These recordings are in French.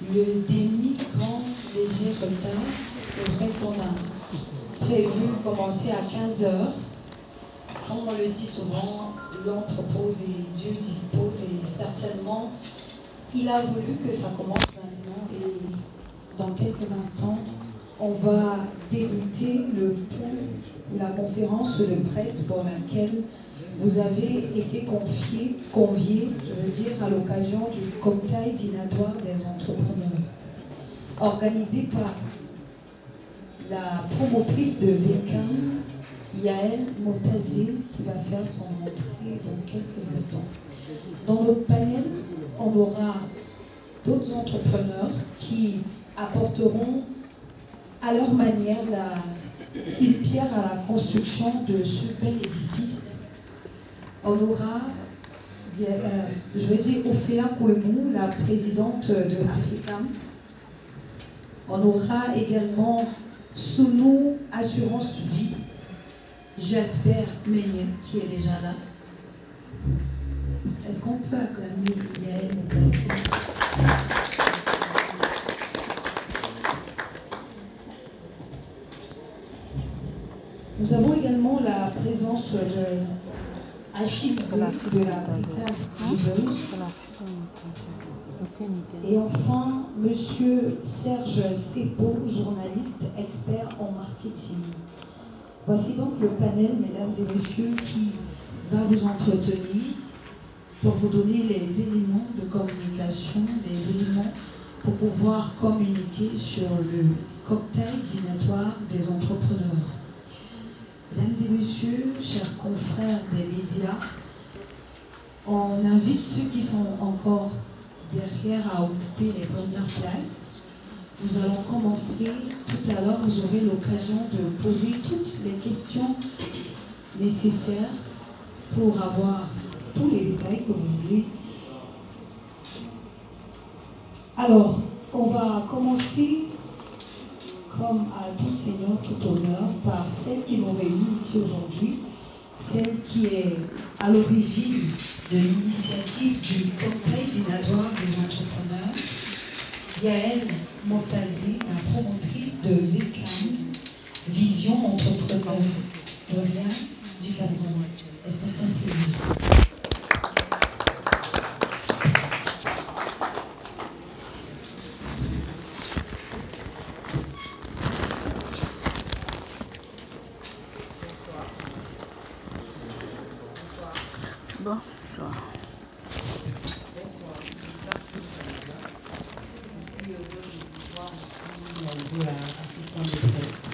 Le demi-grand léger retard, c'est vrai qu'on a prévu commencer à 15 heures. Comme on le dit souvent, l'homme propose et Dieu dispose, et certainement, il a voulu que ça commence maintenant, et dans quelques instants, on va débuter le point, la conférence de presse pour laquelle vous avez été conviés, à l'occasion du cocktail dînatoire des entrepreneurs, organisé par la promotrice de VECAM, Yael Motazé, qui va faire son entrée dans quelques instants. Dans le panel, on aura d'autres entrepreneurs qui apporteront à leur manière une pierre à la construction de ce bel édifice. On aura, Ophéa Kouemou, la présidente de Africam. On aura également Sounou Assurance Vie, Jasper Meunier, qui est déjà là. Est-ce qu'on peut acclamer Yael Motazé? Nous avons également la présence de Achille de la Brigade. Et enfin, Monsieur Serge Sepo, journaliste, expert en marketing. Voici donc le panel, mesdames et messieurs, qui va vous entretenir pour vous donner les éléments de communication, les éléments pour pouvoir communiquer sur le cocktail dînatoire des entrepreneurs. Mesdames et messieurs, chers confrères des médias, on invite ceux qui sont encore derrière à occuper les premières places. Nous allons commencer tout à l'heure. Vous aurez l'occasion de poser toutes les questions nécessaires pour avoir tous les détails que vous voulez. Alors, on va commencer, comme à tout seigneur, tout honneur, par celle qui nous réunit ici aujourd'hui, celle qui est à l'origine de l'initiative du cocktail dînatoire des entrepreneurs, Yael Motazé, la promotrice de VECAM, Vision Entrepreneur, Dorian du Cameroun. Est-ce que c'est un plaisir? Bonsoir. Je suis heureux de vous voir aussi de la Africaine de presse.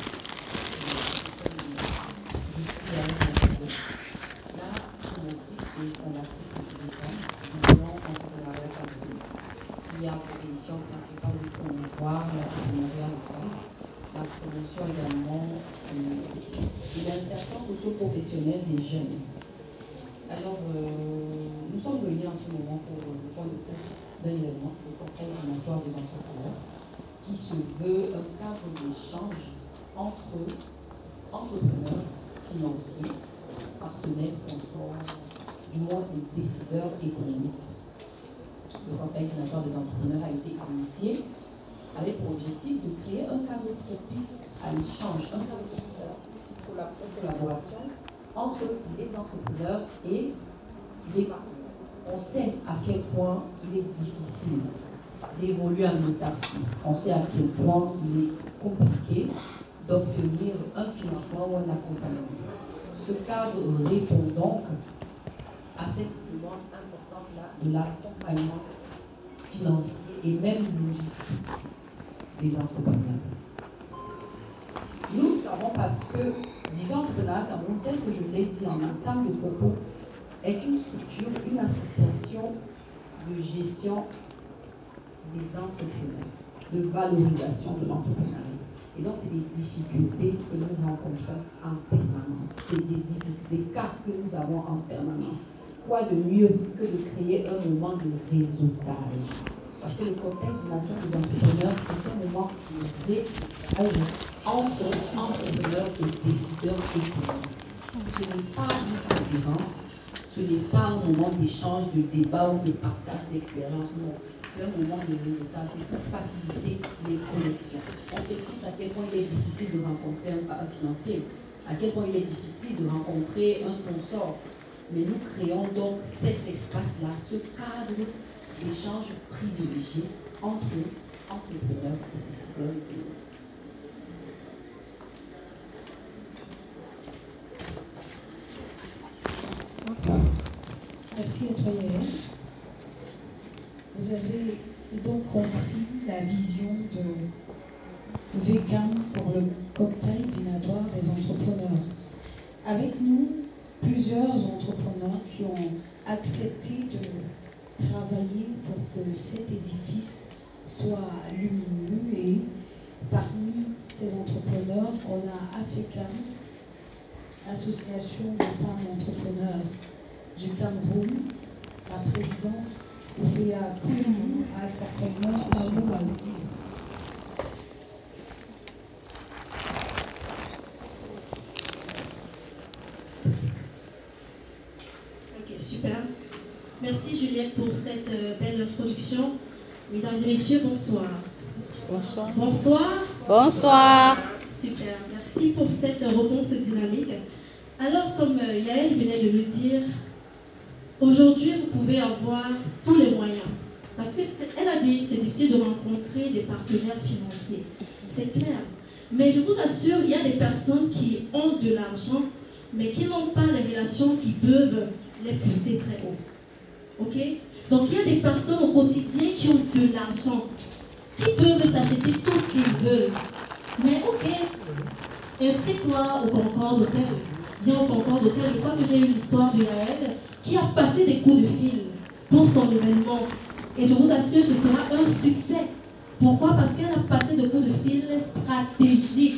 Je suis avec la promotrice et fondatrice de VECAM, Vision Entrepreneuriat Cameroun, qui a pour mission principale de promouvoir l'entrepreneuriat local, la promotion également de l'insertion socio-professionnelle des jeunes. Alors, nous sommes réunis en ce moment pour le point de presse d'un événement, le cocktail dînatoire des entrepreneurs, qui se veut un cadre d'échange entre entrepreneurs, financiers, partenaires, sponsors, du moins des décideurs économiques. Le cocktail dînatoire des entrepreneurs a été initié avec pour objectif de créer un cadre propice à l'échange, un cadre propice à la collaboration entre les entrepreneurs et les partenaires. On sait à quel point il est difficile d'évoluer en autarcie. On sait à quel point il est compliqué d'obtenir un financement ou un accompagnement. Ce cadre répond donc à cette demande importante-là de l'accompagnement financier et même logistique des entrepreneurs. Nous le savons parce que Vision Entrepreneuriat Cameroun, tel que je l'ai dit en entame de propos, est une structure, une association de gestion des entrepreneurs, de valorisation de l'entrepreneuriat. Et donc, c'est des difficultés que nous rencontrons en permanence. C'est des difficultés, des cas que nous avons en permanence. Quoi de mieux que de créer un moment de réseautage? Parce que le cocktail dînatoire des entrepreneurs est un moment de réseautage entre entrepreneurs et décideurs économiques. Ce n'est pas une conférence, Ce n'est pas un moment d'échange, de débat ou de partage d'expérience, non. C'est un moment de résultat, c'est pour faciliter les connexions. On sait tous à quel point il est difficile de rencontrer un financier, à quel point il est difficile de rencontrer un sponsor. Mais nous créons donc cet espace-là, ce cadre d'échange privilégié entre entrepreneurs et décideurs économiques. Merci à toi, Yael. Vous avez donc compris la vision de VECAM pour le cocktail dînatoire des entrepreneurs. Avec nous, plusieurs entrepreneurs qui ont accepté de travailler pour que cet édifice soit lumineux, et parmi ces entrepreneurs, on a AFECAM, Association des femmes entrepreneurs du Cameroun. La présidente Ouféa Kouilou a certainement un mot à dire. Ok, super. Merci Juliette pour cette belle introduction. Mesdames et messieurs, bonsoir. Bonsoir. Bonsoir. Bonsoir. Super, merci pour cette réponse dynamique. Alors, comme Yael venait de le dire, aujourd'hui, vous pouvez avoir tous les moyens. Parce qu'elle a dit, c'est difficile de rencontrer des partenaires financiers. C'est clair. Mais je vous assure, il y a des personnes qui ont de l'argent, mais qui n'ont pas les relations qui peuvent les pousser très haut. Ok? Donc, il y a des personnes au quotidien qui ont de l'argent, qui peuvent s'acheter tout ce qu'ils veulent. Mais ok, inscris-toi au Concorde Hôtel. Viens au Concorde Hôtel. Je crois que j'ai eu l'histoire de Yael qui a passé des coups de fil pour son événement. Et je vous assure, ce sera un succès. Pourquoi? Parce qu'elle a passé des coups de fil stratégiques.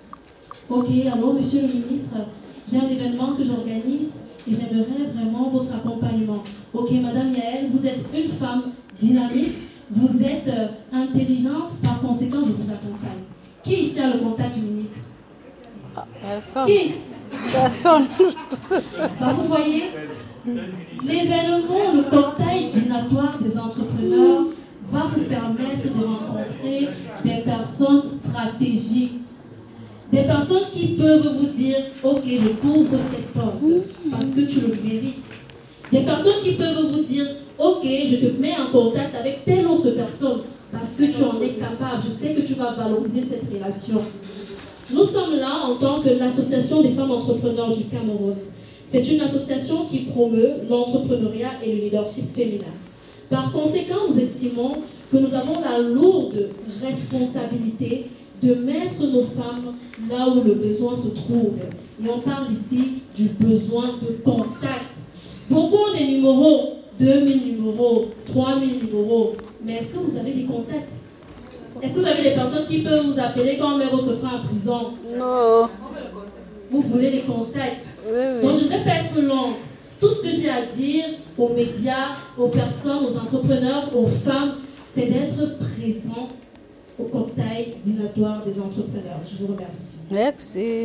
Ok, allô, monsieur le ministre, j'ai un événement que j'organise et j'aimerais vraiment votre accompagnement. Ok, madame Yael, vous êtes une femme dynamique, vous êtes intelligente, par conséquent, je vous accompagne. Qui ici a le contact du ministre? Personne. Qui? Personne. Bah, vous voyez, l'événement, le cocktail dînatoire des entrepreneurs va vous permettre de rencontrer des personnes stratégiques. Des personnes qui peuvent vous dire, ok, je couvre cette porte parce que tu le mérites. Des personnes qui peuvent vous dire, ok, je te mets en contact avec telle autre personne parce que tu en es capable. Je sais que tu vas valoriser cette relation. Nous sommes là en tant que l'Association des femmes entrepreneurs du Cameroun. C'est une association qui promeut l'entrepreneuriat et le leadership féminin. Par conséquent, nous estimons que nous avons la lourde responsabilité de mettre nos femmes là où le besoin se trouve. Et on parle ici du besoin de contact. Beaucoup ont des numéros, 2000 numéros, 3000 numéros. Mais est-ce que vous avez des contacts? Est-ce que vous avez des personnes qui peuvent vous appeler quand on met votre frère en prison? Non. Vous voulez les contacts? Oui, oui. Donc je ne vais pas être longue. Tout ce que j'ai à dire aux médias, aux personnes, aux entrepreneurs, aux femmes, c'est d'être présent au cocktail dînatoire des entrepreneurs. Je vous remercie. Merci.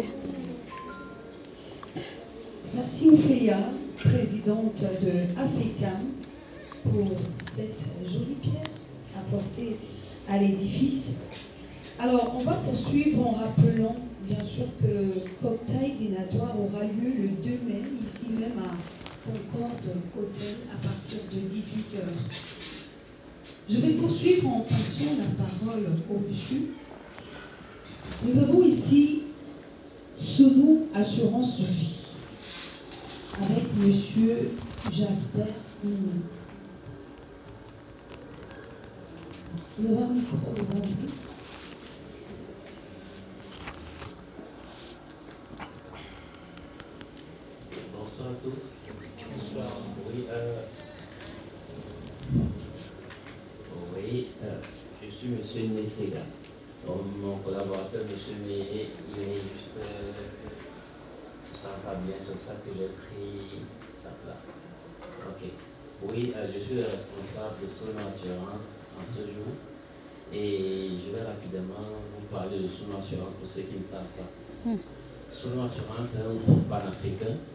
Merci Ouféa, présidente de AFECAM, pour cette jolie pierre apportée à l'édifice. Alors, on va poursuivre en rappelant, bien sûr, que le cocktail dînatoire aura lieu le 2 mai, ici même à Concorde Hôtel, à partir de 18h. Je vais poursuivre en passant la parole au monsieur. Nous avons ici Sonou Assurance Vie, avec monsieur Jasper Mini. Vous avez un micro devant vous. Bonsoir à tous. Bonsoir. Oui, je suis monsieur Nessega. Mon collaborateur, monsieur Meillet, il est juste se sent pas bien, c'est pour ça que j'ai pris sa place. Ok. Oui, je suis le responsable de Sono Assurance en ce jour. Et je vais rapidement vous parler de Sono Assurance pour ceux qui ne savent pas. Sono Assurance est un groupe panafricain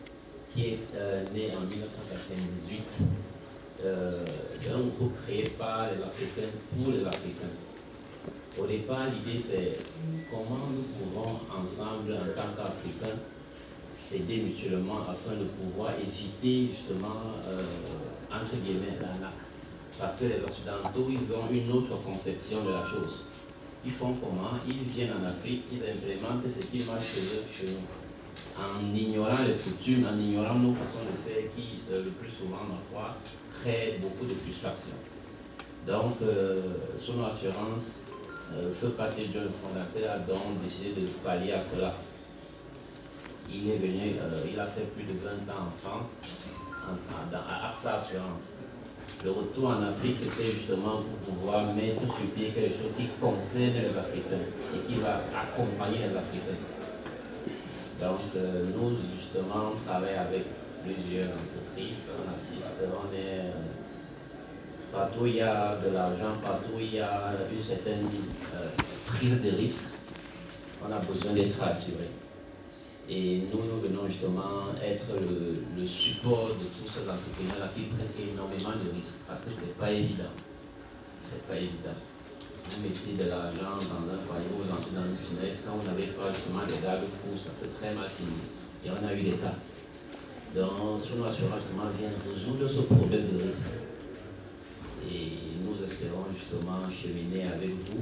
qui est né en 1998. C'est un groupe créé par les Africains pour les Africains. Au départ, l'idée c'est comment nous pouvons ensemble, en tant qu'Africains, s'aider mutuellement afin de pouvoir éviter justement, entre guillemets, l'arnaque. Parce que les Occidentaux, ils ont une autre conception de la chose. Ils font comment? Ils viennent en Afrique, ils implémentent ce qui marche chez nous. En ignorant les coutumes, en ignorant nos façons de faire qui, le plus souvent, ma foi, créent beaucoup de frustration. Donc, Sono Assurance, Feu Paté John, le fondateur, a donc décidé de pallier à cela. Il est venu, il a fait plus de 20 ans en France, à AXA Assurance. Le retour en Afrique, c'était justement pour pouvoir mettre sur pied quelque chose qui concerne les Africains et qui va accompagner les Africains. Donc, nous, justement, on travaille avec plusieurs entreprises, on assiste, on est partout où il y a de l'argent, partout où il y a une certaine prise de risque, on a besoin d'être assuré. Et nous venons justement être le support de tous ces entrepreneurs-là qui prennent énormément de risques, parce que c'est pas évident. C'est pas évident. Vous mettez de l'argent dans un panier, vous entrez dans une finesse, quand vous n'avez pas justement des garde-fous, ça peut très mal finir. Et on a eu des cas. Donc, Sono Assurance justement vient résoudre ce problème de risque. Et nous espérons justement cheminer avec vous.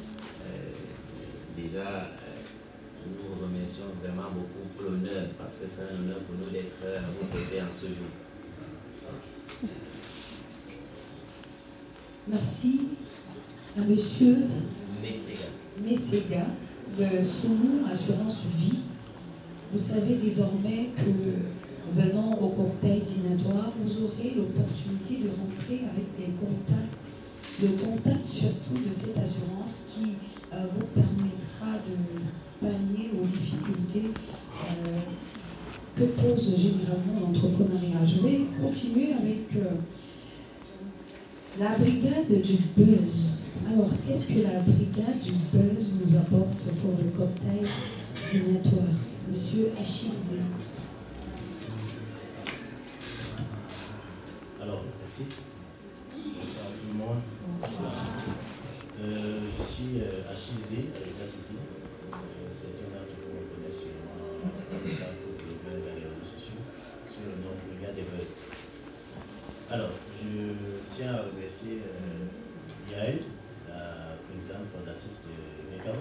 Déjà, nous vous remercions vraiment beaucoup pour l'honneur, parce que c'est un honneur pour nous d'être à vos côtés en ce jour. Merci à Monsieur Nessega de Sono Assurance Vie. Vous savez désormais que venant au cocktail dînatoire, vous aurez l'opportunité de rentrer avec des contacts, le contact surtout de cette assurance qui vous permettra de pallier aux difficultés que pose généralement l'entrepreneuriat. Je vais continuer avec la brigade du buzz. Alors, qu'est-ce que la brigade du buzz nous apporte pour le cocktail dînatoire? Monsieur Achidze. Alors, merci. Bonsoir à tout le monde. Je suis Achidze avec la cité. C'est un nom que vous connaissez sûrement dans le cadre dans les réseaux sociaux, sous le nom de Brigade des Buzz. Alors, je tiens à remercier Yael, la présidente fondatrice de MECAM,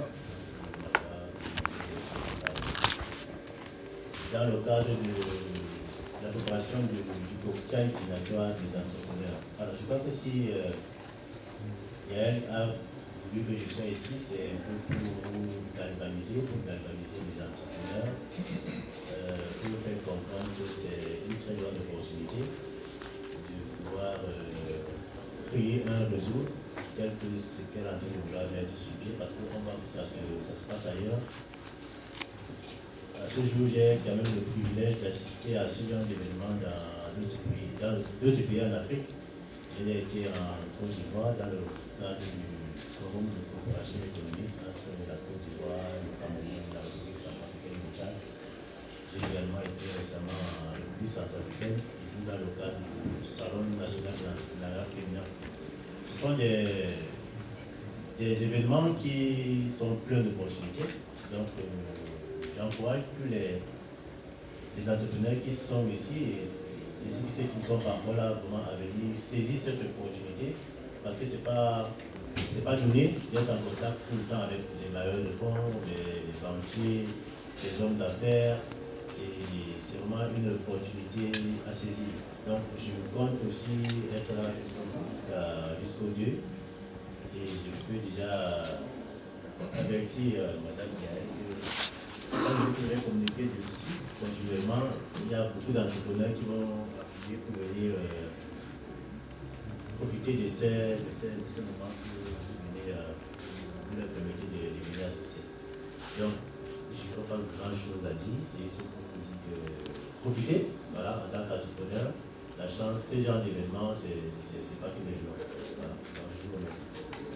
dans le cadre de la préparation du cocktail dînatoire des entrepreneurs. Alors, je crois que si Yael a voulu que je sois ici, c'est un peu pour galvaniser les entrepreneurs, pour vous faire comprendre que c'est une très grande opportunité de pouvoir créer un réseau tel que ce qu'elle est en train de vouloir mettre sur pied, parce qu'on voit que ça se passe ailleurs. À ce jour, j'ai quand même le privilège d'assister à ce genre d'événements dans d'autres pays en Afrique. J'ai été en Côte d'Ivoire dans le cadre du forum de coopération économique entre la Côte d'Ivoire, le Cameroun, la République centrafricaine et le Tchad. J'ai également été récemment en République centrafricaine, toujours dans le cadre du Salon national de l'entrepreneuriat féminin. Ce sont des événements qui sont pleins d'opportunités. Donc, j'encourage tous les entrepreneurs qui sont ici et ceux qui ne sont pas encore là vraiment à venir saisir cette opportunité, parce que c'est pas donné d'être en contact tout le temps avec les bailleurs de fonds, les banquiers, les hommes d'affaires, et c'est vraiment une opportunité à saisir. Donc je compte aussi être là jusqu'au 2 et je peux déjà avertir Madame Gaëlle que quand je pourrai communiquer dessus continuellement, il y a beaucoup d'entrepreneurs qui vont affilier pour venir profiter de ces moments que vous leur permettez de venir assister. Donc, je n'ai pas grand chose à dire, c'est juste pour vous dire que profitez, voilà, en tant qu'entrepreneur. La chance, ce genre d'événement, c'est pas tous les jours. Voilà, donc je vous remercie.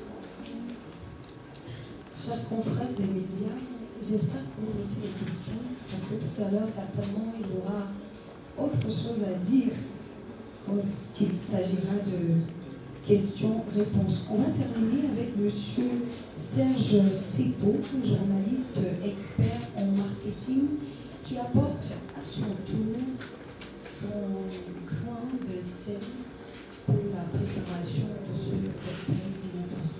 Chers confrères des médias, j'espère que vous notez les questions, parce que tout à l'heure, certainement, il y aura autre chose à dire quand il s'agira de questions-réponses. On va terminer avec M. Serge Sepo, journaliste expert en marketing, qui apporte à son tour son grain de sel pour la préparation de ce cocktail dînatoire.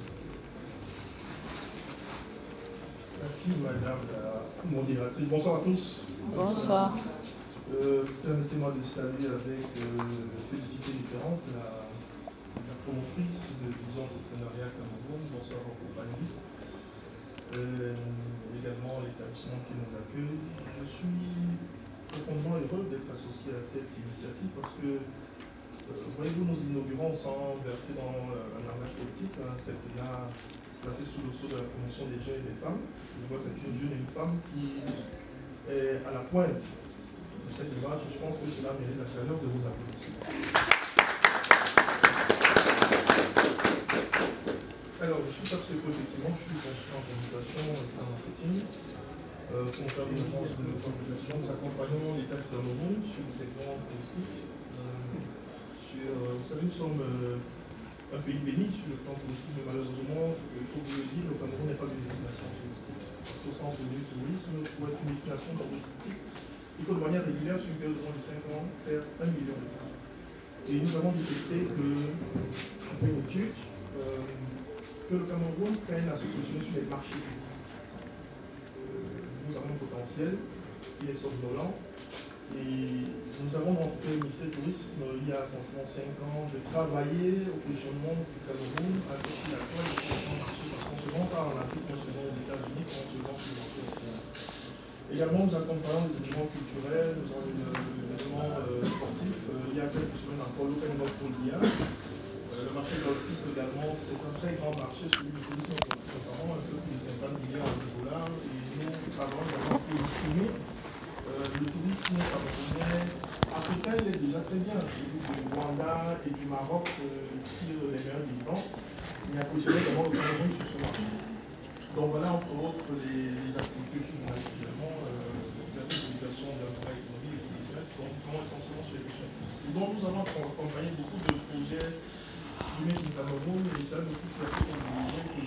Merci Madame la modératrice. Bonsoir à tous. Bonsoir. Permettez-moi de saluer avec félicité différence la promotrice de Vision Entrepreneuriat Cameroun. Bonsoir aux panélistes. Également l'établissement qui nous accueille. Je suis profondément heureux d'être associé à cette initiative parce que, voyez-vous, nous inaugurons sans verser dans un langage politique un secteur placé sous le sceau de la promotion des jeunes et des femmes. Je vois c'est une jeune et une femme qui est à la pointe de cette image et je pense que cela mérite la chaleur de vos applaudissements. Alors, je suis Serge Sepo, effectivement, je suis consultant en communication et en marketing. Comptable d'une agence de communication, nous accompagnons l'État du Cameroun sur le segment touristique. Vous savez, nous sommes un pays béni sur le plan touristique, mais malheureusement, il faut vous le dire, le Cameroun n'est pas une destination touristique. Parce qu'au sens du tourisme, pour être une destination touristique, il faut de manière régulière, sur une période de moins de 5 ans, faire 1 million de touristes. Et nous avons détecté que, après une étude, que le Cameroun peine à se positionner sur les marchés touristiques. Nous avons un potentiel, il est somnolent, et nous avons donc le ministère du Tourisme, il y a sensiblement 5 ans, de travailler au positionnement du Cameroun avec l'actuel marché, parce qu'on se vend pas en Asie, qu'on se vend aux États-Unis, qu'on se vend sur le marché européen. Également, nous accompagnons les événements culturels, nous avons des événements sportifs. Il y a quelques semaines encore, l'Open Golf Mondial. Le marché golfique également, c'est un très grand marché, celui du tourisme golfique, notamment un peu plus de 50 milliards de dollars. Et nous travaillons également pour positionner le tourisme camerounais. Africain, il est déjà très bien. Celui du Rwanda et du Maroc tire les meilleurs dividendes. Il y a positionné également le Cameroun sur ce marché. Donc voilà, entre autres, les activités que je vous également, les activités d'un travail économique et de business, donc nous sommes essentiellement sur les questions. Et donc nous avons accompagné beaucoup de projets du Cameroun, et ça me fait plaisir que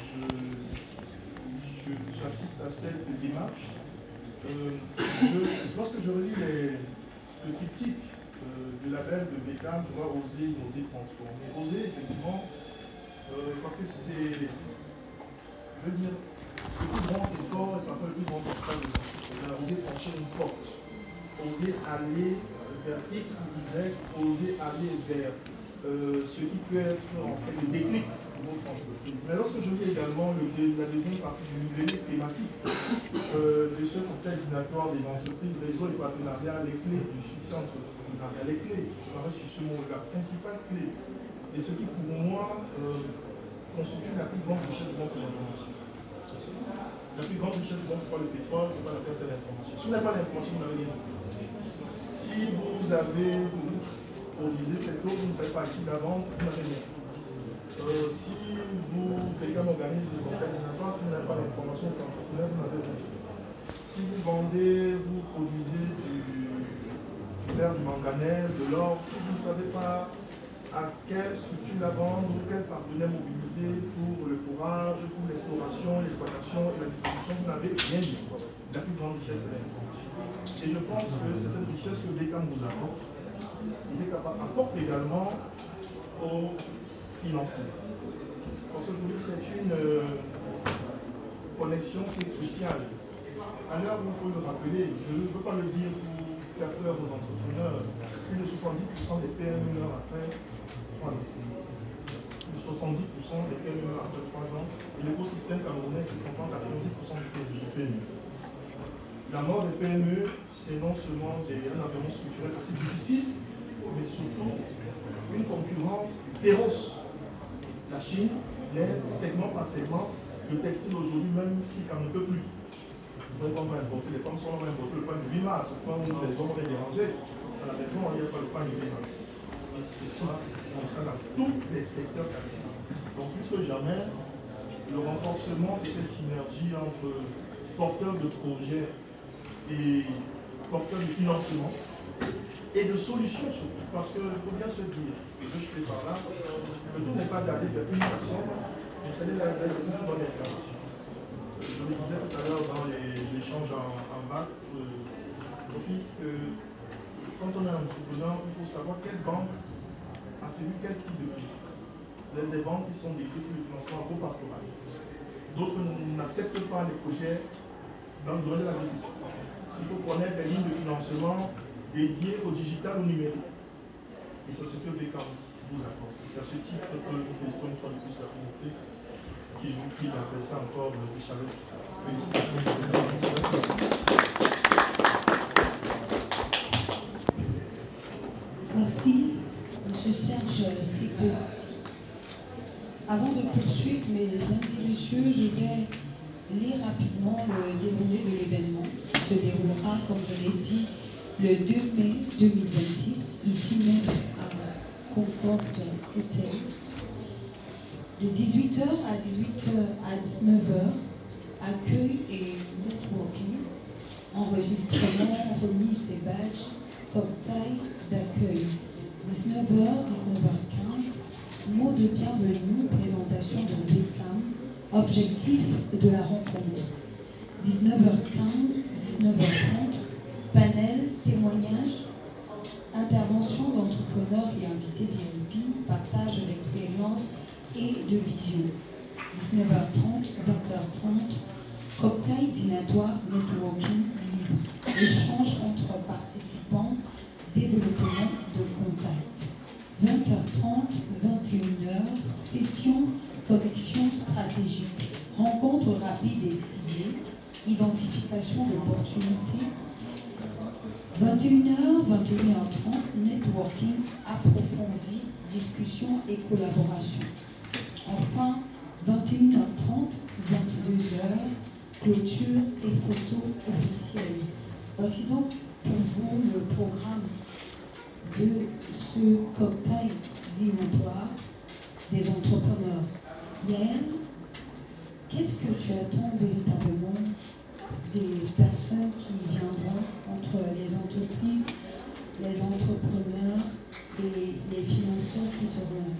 j'assiste à cette démarche. Lorsque je relis le triptyque du label de VECAM, tu vois, oser, innover, transformer. Oser, effectivement, parce que c'est, je veux dire, le plus grand effort et parfois le plus grand obstacle de l'entrepreneur. Oser franchir une porte, oser aller vers X ou Y, oser aller vers ce qui peut être en fait le déclic de votre entreprise. Mais lorsque je lis également la deuxième partie du livret thématique de ce cocktail dînatoire des entreprises, réseau et partenariat, les clés du succès entrepreneurial, les clés, je m'arrête sur ce mot, la principale clé, et ce qui pour moi constitue la plus grande richesse du monde, c'est l'information. La plus grande richesse du monde, c'est pas le pétrole, c'est pas la terre, c'est l'information. Si vous n'avez pas l'information, vous n'avez rien. Si vous produisez cette eau, vous ne savez pas à qui la vendre, vous n'avez rien. Si quelqu'un organise le cocktail dînatoire, si vous n'avez pas l'information d'entrepreneur, vous n'avez rien. Si vous vendez, vous produisez du fer, du manganèse, de l'or, si vous ne savez pas à quelle structure la vendre, ou quel partenaire mobiliser pour le fourrage, pour l'exploration, l'exploitation et la distribution, vous n'avez rien dit. La plus grande richesse, c'est l'information. Et je pense que c'est cette richesse que VECAM vous apporte. Et VECAM apporte également aux financiers. Parce que je vous dis, c'est une connexion qui est cruciale. À l'heure où il faut le rappeler, je ne veux pas le dire pour faire peur aux entrepreneurs, plus de 70% des PME meurent après 3 ans. Plus de 70% des PME meurent après 3 ans. Et l'écosystème camerounais, c'est 50-90% des PME. La mort des PME, c'est non seulement un environnement structurel assez difficile, mais surtout une concurrence féroce. La Chine, l'Inde, segment par segment, le textile aujourd'hui, même si on ne peut plus. Les femmes sont là, on va importer le pain du 8 mars, au point où les hommes auraient dérangé. À la maison, il n'y a pas le pain du 8 mars. Et c'est ça, comme ça dans tous les secteurs capitaux. Donc plus que jamais, le renforcement de cette synergie entre porteurs de projets et porteurs de financement et de solutions surtout. Parce qu'il faut bien se dire, et je fais par là, que tout n'est pas d'aller vers une personne, mais c'est la personne qui doit bien faire. Je le disais tout à l'heure dans les échanges en bac d'office que quand on est entrepreneur, il faut savoir quelle banque attribue quel type de crédit. Il y a des banques qui sont dédiées pour le financement agro-pastoral. D'autres n'acceptent pas les projets dans le domaine de l'agriculture. Il faut connaître les lignes de financement dédiées au digital, au numérique. Et c'est ce que VECAM vous apporte. Et c'est à ce titre que nous félicitons une fois de plus la promotrice qui je vous prie d'adresser encore de chaleur. Félicitations. Merci. Merci, M. Serge Sipo. Avant de poursuivre, mesdames et messieurs, je vais lire rapidement le déroulé de l'événement. Il se déroulera, comme je l'ai dit, le 2 mai 2026, ici même à Concorde Hotel. De 18h à 19h, accueil et networking, enregistrement, remise des badges, cocktail d'accueil. 19h, 19h15, mot de bienvenue, présentation de VECAM, objectif de la rencontre. 19h15, 19h30, panel, témoignage, intervention d'entrepreneurs et invités VIP, partage d'expériences et de vision. 19h30, 20h30, cocktail dînatoire, networking libre, échange entre participants, développement de contact. 20h30, 21h, session connexion stratégique, rencontre rapide et ciblée, identification d'opportunités. 21h, 21h30, networking approfondi, discussion et collaboration. Enfin, 21h30, 22h, clôture et photo officielle. Voici donc pour vous le programme de ce cocktail dînatoire des entrepreneurs. Yael, qu'est-ce que tu attends véritablement des personnes qui viendront entre les entreprises, les entrepreneurs et les financeurs qui seront là?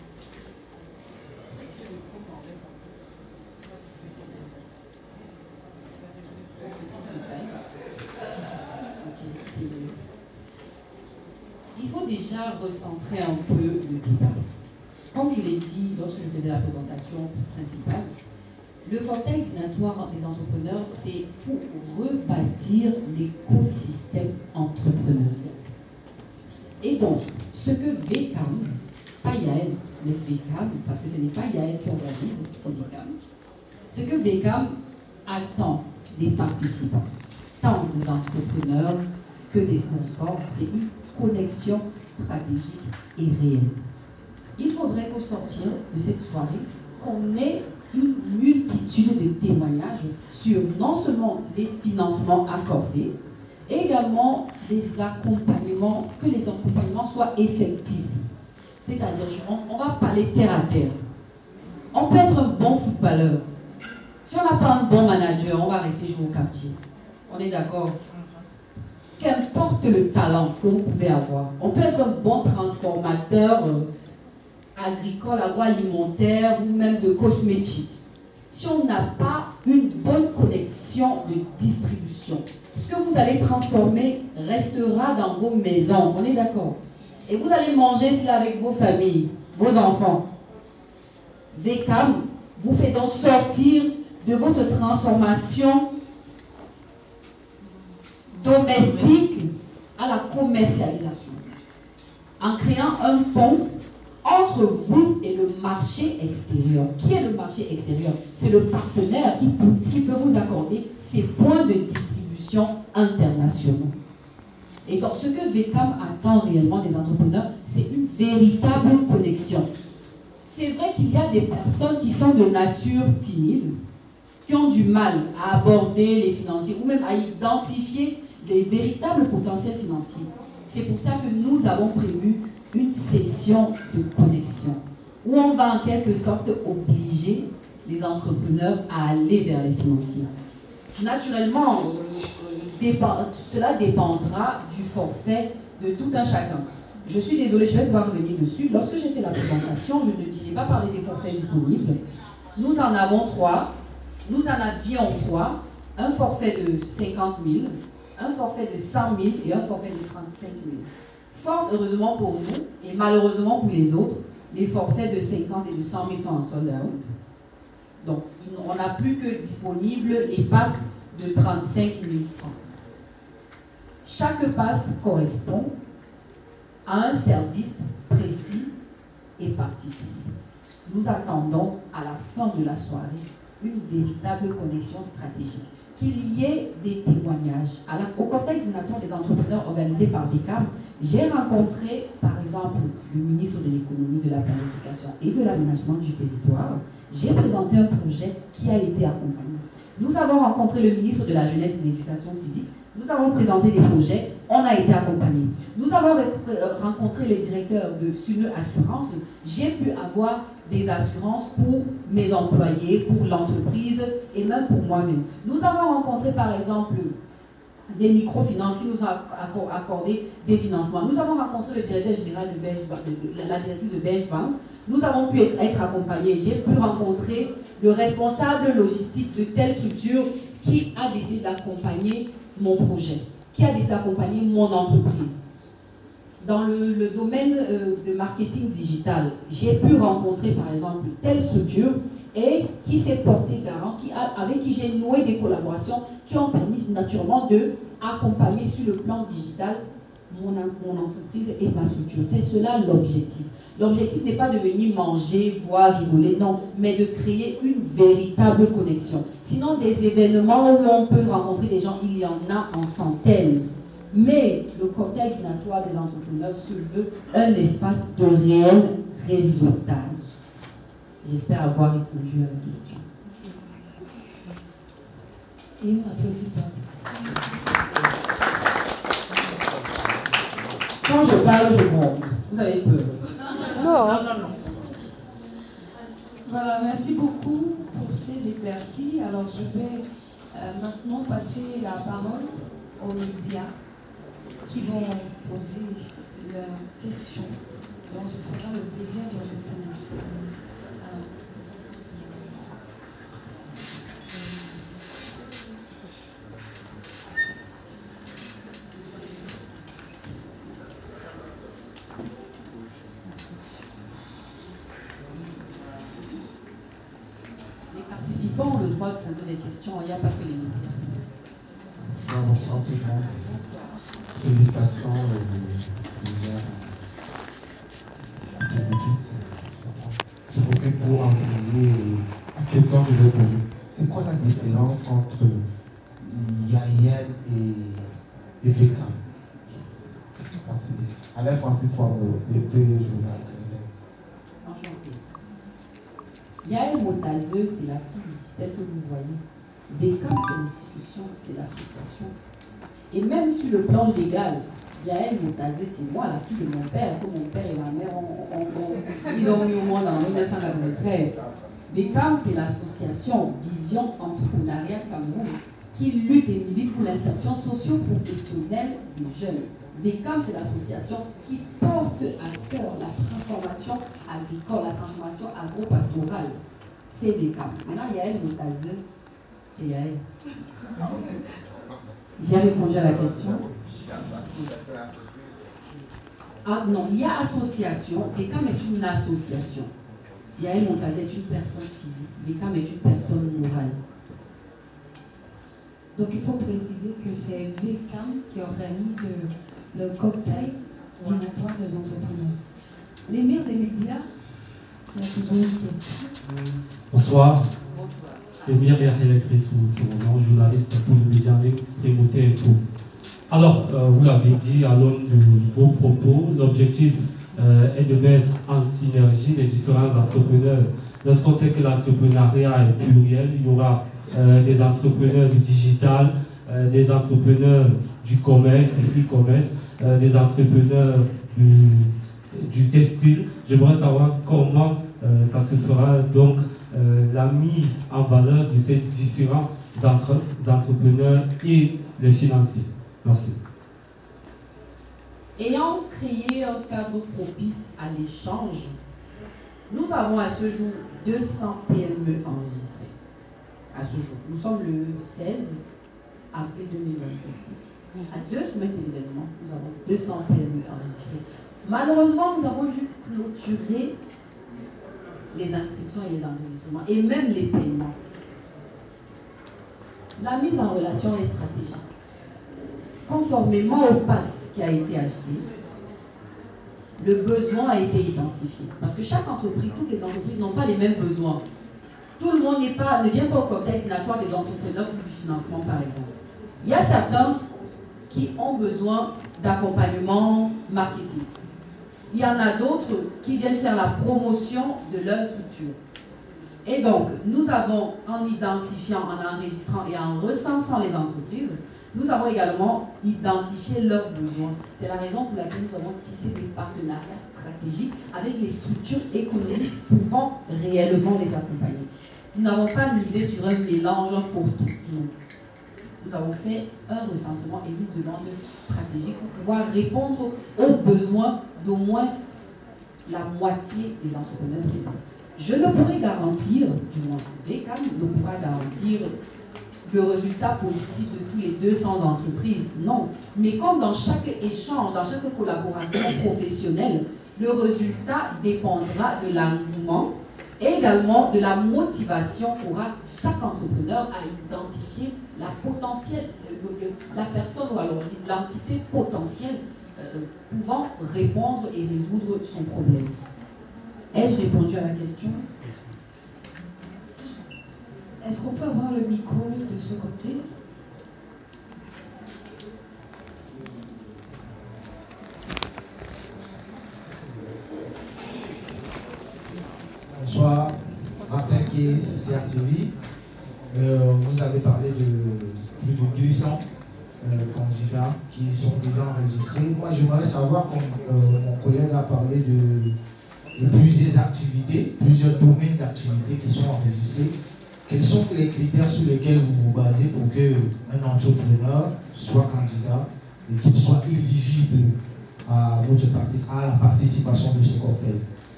Il faut déjà recentrer un peu le débat. Comme je l'ai dit lorsque je faisais la présentation principale, le cocktail dînatoire des entrepreneurs, c'est pour rebâtir l'écosystème entrepreneurial. Et donc, ce que VECAM, pas Yael, mais VECAM, parce que ce n'est pas Yael qui organise, c'est VECAM, ce que VECAM attend des participants, tant des entrepreneurs que des sponsors, c'est une connexion stratégique et réelle. Il faudrait qu'au sortir de cette soirée, on ait une multitude de témoignages sur non seulement les financements accordés, et également les accompagnements, que les accompagnements soient effectifs. C'est-à-dire, on va parler terre à terre. On peut être un bon footballeur. Si on n'a pas un bon manager, on va rester jouer au quartier. On est d'accord? Qu'importe le talent que vous pouvez avoir, on peut être un bon transformateur agricole, agroalimentaire ou même de cosmétiques. Si on n'a pas une bonne connexion de distribution, ce que vous allez transformer restera dans vos maisons. On est d'accord? Et vous allez manger cela avec vos familles, vos enfants. VECAM vous fait donc sortir de votre transformation domestique à la commercialisation, en créant un pont entre vous et le marché extérieur. Qui est le marché extérieur? C'est le partenaire qui peut vous accorder ces points de distribution internationaux. Et donc, ce que VECAM attend réellement des entrepreneurs, c'est une véritable connexion. C'est vrai qu'il y a des personnes qui sont de nature timide, qui ont du mal à aborder les financiers ou même à identifier les véritables potentiels financiers. C'est pour ça que nous avons prévu une session de connexion où on va en quelque sorte obliger les entrepreneurs à aller vers les financiers. Naturellement, cela dépendra du forfait de tout un chacun. Je suis désolée, je vais devoir revenir dessus. Lorsque j'ai fait la présentation, je n'ai pas parlé des forfaits disponibles. Nous en avons 3. Nous en avions 3. Un forfait de 50 000, un forfait de 100 000 et un forfait de 35 000. Fort heureusement pour nous, et malheureusement pour les autres, les forfaits de 50 et de 100 000 sont en sold out. Donc, on n'a plus que disponible les passes de 35 000 francs. Chaque passe correspond à un service précis et particulier. Nous attendons à la fin de la soirée une véritable connexion stratégique. Qu'il y ait des témoignages. Au contexte dînatoire des entrepreneurs organisés par VCAM, j'ai rencontré, par exemple, le ministre de l'économie, de la planification et de l'aménagement du territoire. J'ai présenté un projet qui a été accompagné. Nous avons rencontré le ministre de la Jeunesse et de l'Éducation civique. Nous avons présenté des projets, on a été accompagnés. Nous avons rencontré le directeur de Sune Assurance. J'ai pu avoir des assurances pour mes employés, pour l'entreprise et même pour moi-même. Nous avons rencontré par exemple des microfinances qui nous ont accordé des financements. Nous avons rencontré le directeur général de la directrice de Belge Bank. Nous avons pu être accompagnés. J'ai pu rencontrer le responsable logistique de telle structure qui a décidé d'accompagner mon projet, qui a décidé d'accompagner mon entreprise. Dans le domaine de marketing digital, j'ai pu rencontrer par exemple telle structure et qui s'est porté garant, avec qui j'ai noué des collaborations qui ont permis naturellement d'accompagner sur le plan digital mon entreprise et ma structure. C'est cela l'objectif. L'objectif n'est pas de venir manger, boire, rigoler, non, mais de créer une véritable connexion. Sinon, des événements où on peut rencontrer des gens, il y en a en centaines. Mais le contexte dînatoire des entrepreneurs se veut un espace de réel réseautage. J'espère avoir répondu à la question. Et on applaudit pas. Quand je parle, je monte. Vous avez peur? Non. Voilà, merci beaucoup pour ces éclaircies. Alors, je vais maintenant passer la parole aux médias qui vont poser leurs questions. Donc, je ferai le plaisir de répondre. Les participants ont le droit de poser des questions, il n'y a pas que les médias. Bonsoir tout le monde. Félicitations je profite pour envoyer la question que je vais poser. C'est quoi la différence entre Yael et VCAM? Merci. Alain Francis Wamo, DP Journal. Enchanté. Yael Motazeux, c'est la fille, celle que vous voyez. VCAM, c'est l'institution, c'est l'association. Et même sur le plan légal, Yael Motazeux, c'est moi, la fille de mon père, que mon père et ma mère ils ont mis au monde en 1993. VCAM, c'est l'association Vision Entrepreneuriat Cameroun qui lutte et milite pour l'insertion socio-professionnelle des jeunes. VCAM, c'est l'association qui porte à cœur la transformation agricole, la transformation agro-pastorale. C'est VCAM. Maintenant, Yael Motazeux, c'est Yael. J'ai répondu à la question. Ah non, il y a association. VCAM est une association. Yael Motazeux est une personne physique. VCAM est une personne morale. Donc, il faut préciser que c'est VCAM qui organise le cocktail dînatoire des entrepreneurs. L'émir des médias, il y a toujours une question. Bonsoir. Émir Yahya-Tressou, c'est mon nom, journaliste pour le média Primauté Info. Alors, vous l'avez dit à l'aune de vos propos, l'objectif est de mettre en synergie les différents entrepreneurs. Lorsqu'on sait que l'entrepreneuriat est pluriel, il y aura des entrepreneurs du digital, des entrepreneurs du commerce, du e-commerce, des entrepreneurs du textile. J'aimerais savoir comment ça se fera, donc la mise en valeur de ces différents entrepreneurs et les financiers. Merci. Ayant créé un cadre propice à l'échange, nous avons à ce jour 200 PME enregistrées. À ce jour. Nous sommes le 16 avril 2026. À 2 semaines de l'événement, nous avons 200 PME enregistrées. Malheureusement, nous avons dû clôturer les inscriptions et les enregistrements, et même les paiements. La mise en relation est stratégique. Conformément au pass qui a été acheté, le besoin a été identifié. Parce que chaque entreprise, toutes les entreprises n'ont pas les mêmes besoins. Tout le monde ne vient pas au cocktail dînatoire des entrepreneurs pour du financement, par exemple. Il y a certains qui ont besoin d'accompagnement marketing. Il y en a d'autres qui viennent faire la promotion de leur structure. Et donc, nous avons, en identifiant, en enregistrant et en recensant les entreprises, nous avons également identifié leurs besoins. C'est la raison pour laquelle nous avons tissé des partenariats stratégiques avec les structures économiques pouvant réellement les accompagner. Nous n'avons pas misé sur un mélange, un fourre-tout. Nous avons fait un recensement et une demande stratégique pour pouvoir répondre aux besoins d'au moins la moitié des entrepreneurs présents. Je ne pourrais garantir, du moins VCAM ne pourra garantir le résultat positif de tous les 200 entreprises, non. Mais comme dans chaque échange, dans chaque collaboration professionnelle, le résultat dépendra de l'engouement et également de la motivation qu'aura chaque entrepreneur à identifier la personne ou alors l'entité potentielle pouvant répondre et résoudre son problème. Ai-je répondu à la question? Est-ce qu'on peut avoir le micro de ce côté? Bonsoir, Martin Kies, CRTV. Vous avez parlé de plus de 200 candidats qui sont déjà enregistrés. Moi, j'aimerais savoir, comme mon collègue a parlé de plusieurs activités, plusieurs domaines d'activités qui sont enregistrés. Quels sont les critères sur lesquels vous vous basez pour qu'un entrepreneur soit candidat et qu'il soit éligible à la participation de ce cocktail?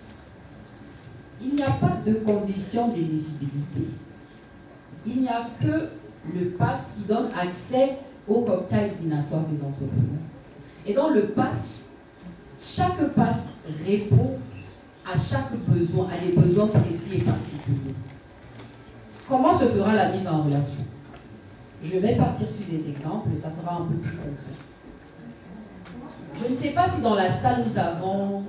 Il n'y a pas de condition d'éligibilité. Il n'y a que le pass qui donne accès au cocktail dînatoire des entrepreneurs. Et dans le pass, chaque pass répond à chaque besoin, à des besoins précis et particuliers. Comment se fera la mise en relation? Je vais partir sur des exemples, ça sera un peu plus concret. Je ne sais pas si dans la salle nous avons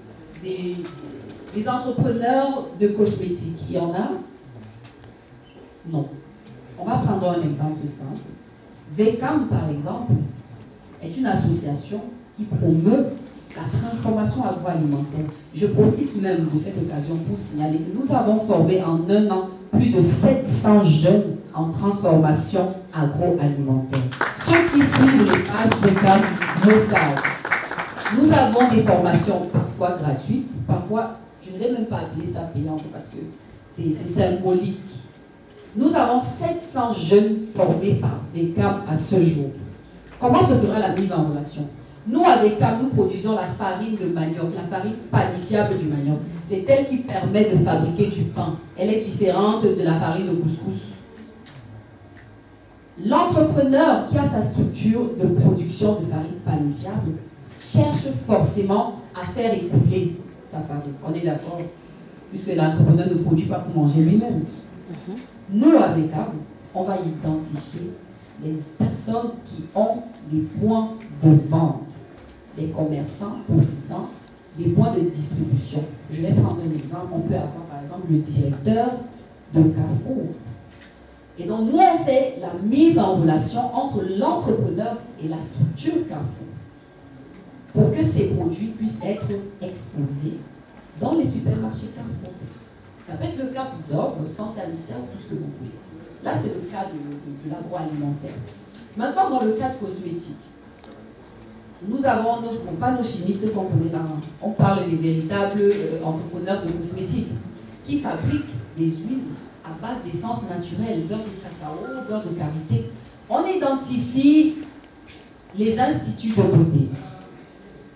des entrepreneurs de cosmétiques. Il y en a? Non. On va prendre un exemple simple. VCAM, par exemple, est une association qui promeut la transformation agroalimentaire. Je profite même de cette occasion pour signaler que nous avons formé en un an plus de 700 jeunes en transformation agroalimentaire. Ceux qui suivent les pages VCAM le savent. Nous avons des formations parfois gratuites, parfois, je ne vais même pas appeler ça payante parce que c'est symbolique. Nous avons 700 jeunes formés par VCAM à ce jour. Comment se fera la mise en relation? Nous, à VCAM, nous produisons la farine de manioc, la farine panifiable du manioc. C'est elle qui permet de fabriquer du pain. Elle est différente de la farine de couscous. L'entrepreneur qui a sa structure de production de farine panifiable cherche forcément à faire écouler sa farine. On est d'accord? Puisque l'entrepreneur ne produit pas pour manger lui-même. Nous, à VCAM, on va identifier les personnes qui ont les points de vente, les commerçants possédant des points de distribution. Je vais prendre un exemple. On peut avoir par exemple le directeur de Carrefour. Et donc nous, on fait la mise en relation entre l'entrepreneur et la structure Carrefour pour que ces produits puissent être exposés dans les supermarchés Carrefour. Ça peut être le cas d'Ovre, Santa-Lucia ou tout ce que vous voulez. Là, c'est le cas de l'agroalimentaire. Maintenant, dans le cas de cosmétique, nous avons pas nos chimistes qu'on connaît là. On parle des véritables entrepreneurs de cosmétiques qui fabriquent des huiles à base d'essence naturelle, beurre de cacao, beurre de karité. On identifie les instituts de beauté.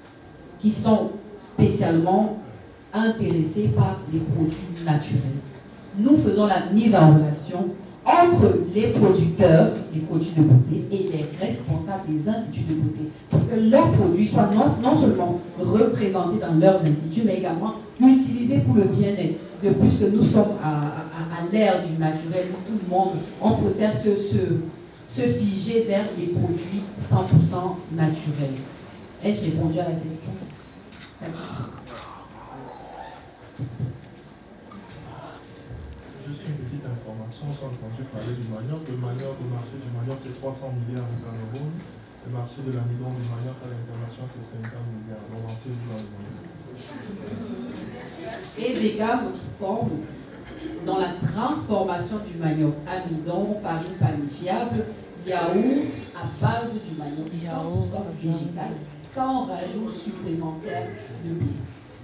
qui sont spécialement intéressés par les produits naturels. Nous faisons la mise en relation entre les producteurs des produits de beauté et les responsables des instituts de beauté pour que leurs produits soient non seulement représentés dans leurs instituts, mais également utilisés pour le bien-être. De plus que nous sommes à l'ère du naturel où tout le monde, on préfère se figer vers les produits 100% naturels. Ai-je répondu à la question? Satisfait. Juste une petite information, j'ai entendu parler du manioc. Le marché du manioc, c'est 300 milliards au Cameroun. Le marché de l'amidon du manioc à l'international, c'est 50 milliards. Donc, lancez-vous dans le manioc. Et VECAM forme dans la transformation du manioc, amidon, farine panifiable, yaourt à base du manioc 100% végétal, sans rajout supplémentaire de blé.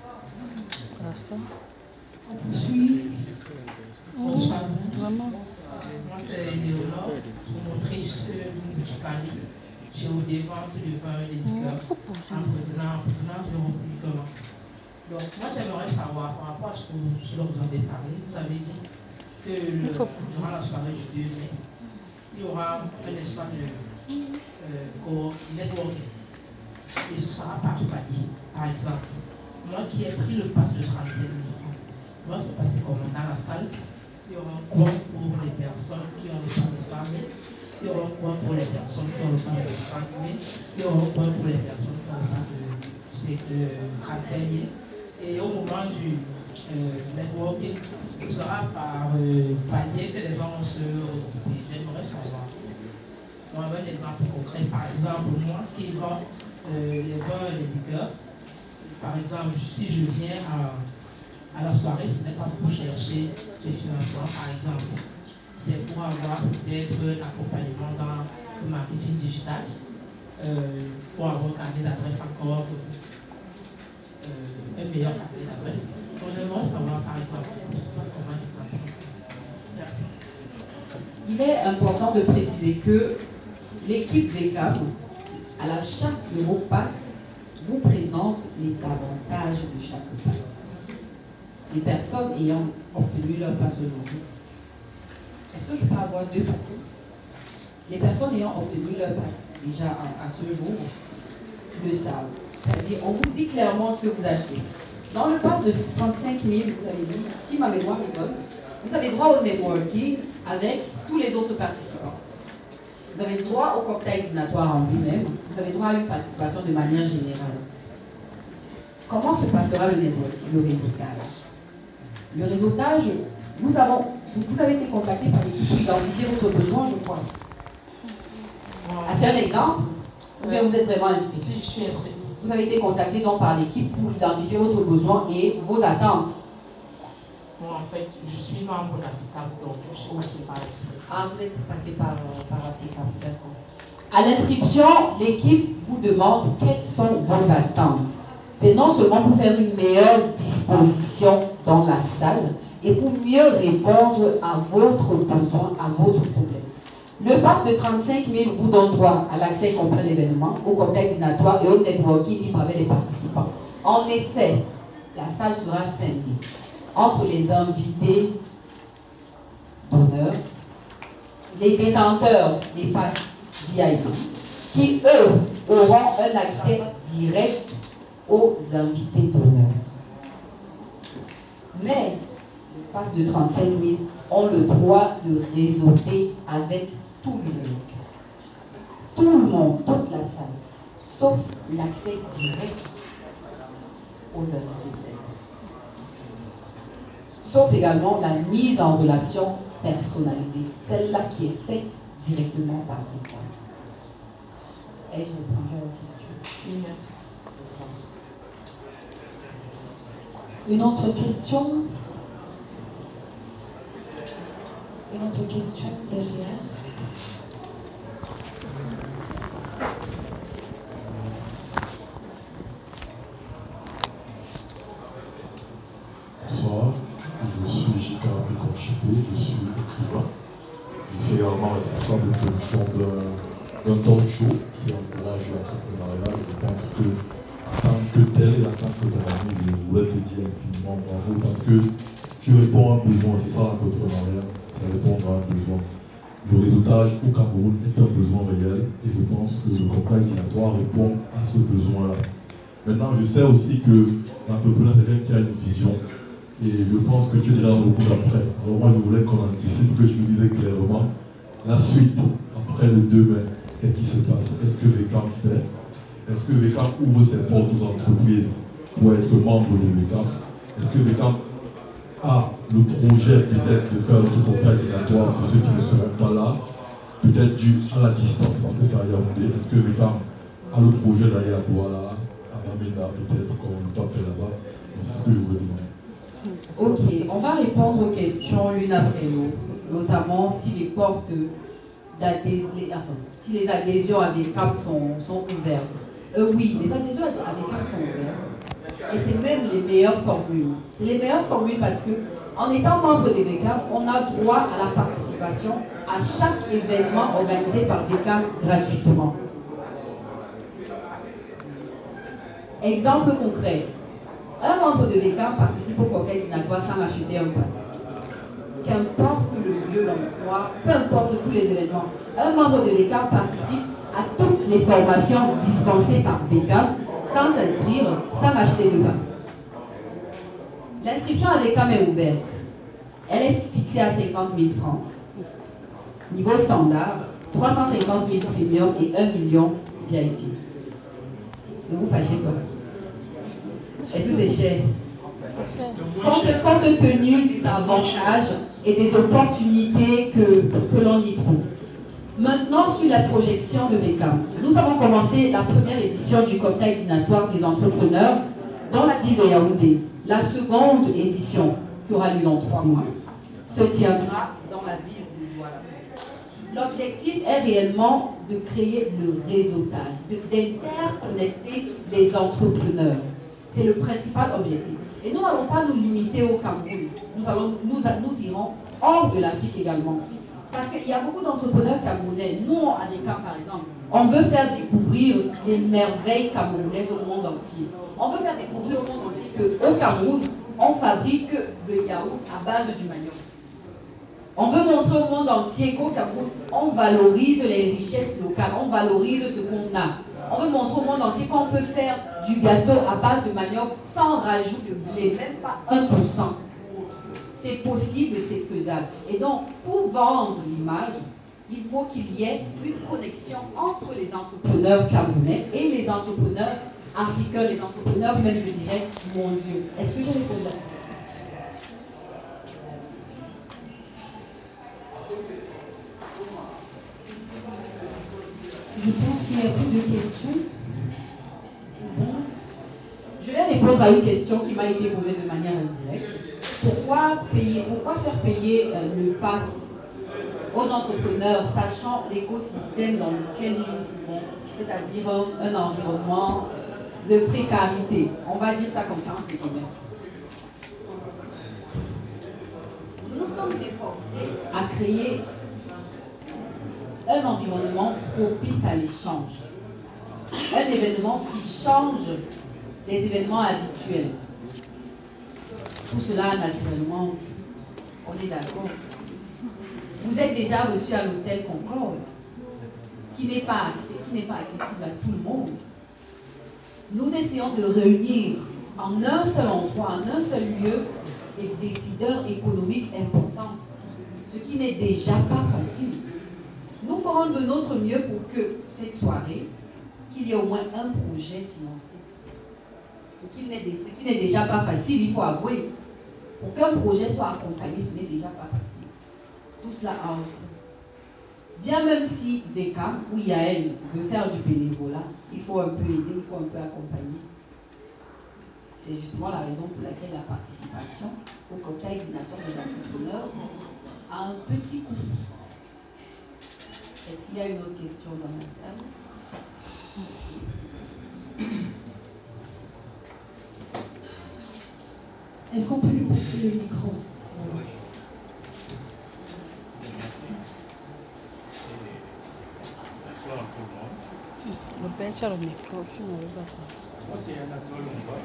On poursuit. Bonsoir. Moi, c'est Léonore, promotrice d'une boutique en ligne. J'ai osé vendre du vin et des liqueurs en provenance de République du Gabon. Donc, moi, j'aimerais savoir, par rapport à ce dont vous avez parlé, vous avez dit que durant la soirée du 2 mai, il y aura un espace de networking. Et ce sera par palier. Par exemple, moi qui ai pris le pass de 35 000 francs, ça va se passer comment dans la salle. Il y aura un coin pour les personnes qui ont le pass de 100 000. Il y aura un coin pour les personnes qui ont le pass de 50 000. Il y aura un coin pour les personnes qui ont le pass de 35 000. Et au moment du networking, ce sera par palier que les gens vont se regrouper. J'aimerais savoir. On va un exemple concret. Par exemple, moi qui vends les vins et les liqueurs, par exemple, si je viens à la soirée, ce n'est pas pour chercher des financements, par exemple. C'est pour avoir peut-être un accompagnement dans le marketing digital, pour avoir un carnet d'adresse encore. Un meilleur carnet d'adresse. Donc, j'aimerais savoir, par exemple, comment exemple. Merci. Il est important de préciser que l'équipe VECAM, à la chaque Europass, vous présente les avantages de chaque pass. Les personnes ayant obtenu leur pass aujourd'hui, est-ce que je peux avoir 2 passes? Les personnes ayant obtenu leur pass déjà à ce jour le savent. C'est-à-dire, on vous dit clairement ce que vous achetez. Dans le pass de 35 000, vous avez dit, si ma mémoire est bonne, vous avez droit au networking avec tous les autres participants. Vous avez droit au cocktail dînatoire en lui-même. Vous avez droit à une participation de manière générale. Comment se passera le networking, le réseautage? Le réseautage, vous avez été contacté par l'équipe pour identifier votre besoin, je crois. Ah, c'est un exemple? Ou bien vous êtes vraiment inscrit? Si, je suis inscrit. Vous avez été contacté donc par l'équipe pour identifier votre besoin et vos attentes. Moi, en fait, je suis membre d'AFICAM, donc je suis aussi par l'inscription. Ah, vous êtes passé par AFICAM, d'accord. À l'inscription, l'équipe vous demande quelles sont vos attentes. C'est non seulement pour faire une meilleure disposition dans la salle et pour mieux répondre à votre besoin, à votre problème. Le pass de 35 000 vous donne droit à l'accès complet à l'événement, au cocktail dînatoire et au networking libre avec les participants. En effet, la salle sera scindée entre les invités d'honneur, les détenteurs des passes VIP, qui eux auront un accès direct aux invités d'honneur. Mais les passes de 35 000 ont le droit de réseauter avec tout le monde. Tout le monde, toute la salle, sauf l'accès direct aux invités. Sauf également la mise en relation personnalisée, celle-là qui est faite directement par VECAM. Ai-je répondu à la question? Oui, merci. Une autre question? Une autre question derrière? Bonsoir, je suis J.K. Péconchipé, je suis écrivain. Je suis également responsable de production d'un talk show qui encourage l'entrepreneuriat. Je pense que en tant que tel et en tant que ton ami, je voulais te dire infiniment bravo parce que tu réponds à un besoin, c'est ça l'entrepreneuriat, ça répond à un besoin. Le réseautage au Cameroun est un besoin réel et je pense que le contact dînatoire répond à ce besoin-là. Maintenant, je sais aussi que l'entrepreneur, c'est quelqu'un qui a une vision et je pense que tu es déjà beaucoup d'après. Alors moi, je voulais qu'on anticipe, que tu me disais clairement la suite après le 2 mai. Qu'est-ce qui se passe? Qu'est-ce que VECAM fait? Est-ce que VECAM ouvre ses portes aux entreprises pour être membre de VECAM? Est-ce que VECAM a le projet peut-être de faire un contact dînatoire pour ceux qui ne seront pas là, peut-être dû à la distance, parce que c'est à Yaoundé? Est-ce que VECAM a le projet d'aller à Douala, à Bamenda, peut-être, comme on t'appelle là-bas? Donc c'est ce que je voulais demander. Ok, on va répondre aux questions l'une après l'autre, notamment si les portes si les adhésions à VECAM sont ouvertes. Oui, les adhésions à VECAM sont ouvertes. Et c'est même les meilleures formules. C'est les meilleures formules parce que, en étant membre des VECAM, on a droit à la participation à chaque événement organisé par VECAM gratuitement. Exemple concret. Un membre de VECAM participe au cocktail dînatoire sans acheter un pass. Qu'importe le lieu, l'endroit, peu importe tous les événements, un membre de VECAM participe à toutes les formations dispensées par VECAM sans s'inscrire, sans acheter de pass. L'inscription à VECAM est ouverte. Elle est fixée à 50 000 francs. Niveau standard, 350 000 premium et 1 million VIP. Ne vous fâchez pas. Est-ce que c'est cher? Compte tenu des avantages et des opportunités que l'on y trouve. Maintenant, sur la projection de VECAM, nous avons commencé la première édition du cocktail dînatoire des entrepreneurs dans la ville de Yaoundé. La seconde édition, qui aura lieu dans 3 mois, se tiendra dans la ville de Douala. L'objectif est réellement de créer le réseautage, d'interconnecter les entrepreneurs. C'est le principal objectif. Et nous n'allons pas nous limiter au Cameroun. Nous irons hors de l'Afrique également. Parce qu'il y a beaucoup d'entrepreneurs camerounais. Nous, à VECAM, par exemple, on veut faire découvrir les merveilles camerounaises au monde entier. On veut faire découvrir au monde entier qu'au Cameroun, on fabrique le yaourt à base du manioc. On veut montrer au monde entier qu'au Cameroun, on valorise les richesses locales, on valorise ce qu'on a. On veut montrer au monde entier qu'on peut faire du gâteau à base de manioc sans rajout de blé, même pas 1%. C'est possible et c'est faisable. Et donc, pour vendre l'image, il faut qu'il y ait une connexion entre les entrepreneurs camerounais et les entrepreneurs africains, les entrepreneurs même, je dirais, mondiaux. Est-ce que j'ai répondu? Je pense qu'il n'y a plus de questions. C'est bon. Je vais répondre à une question qui m'a été posée de manière indirecte. Pourquoi faire payer le pass aux entrepreneurs, sachant l'écosystème dans lequel nous nous trouvons, c'est-à-dire un environnement de précarité? On va dire ça comme ça, entre guillemets. Nous sommes efforcés à créer un environnement propice à l'échange. Un événement qui change des événements habituels. Tout cela, naturellement, on est d'accord. Vous êtes déjà reçu à l'hôtel Concorde, qui n'est pas accessible à tout le monde. Nous essayons de réunir en un seul endroit, en un seul lieu, des décideurs économiques importants, ce qui n'est déjà pas facile. Nous ferons de notre mieux pour que cette soirée, qu'il y ait au moins un projet financé. Ce qui n'est déjà pas facile, il faut avouer. Pour qu'un projet soit accompagné, ce n'est déjà pas facile. Tout cela a un coût. Bien même si VECAM ou Yael veut faire du bénévolat, il faut un peu aider, il faut un peu accompagner. C'est justement la raison pour laquelle la participation au cocktail dînatoire des entrepreneurs a un petit coût. Est-ce qu'il y a une autre question dans la salle? Est-ce qu'on peut lui passer le micro? Oui. Merci. Bonsoir à tout le monde. Le père a le micro, je ne veux pas. Moi, c'est Anatole Lomba.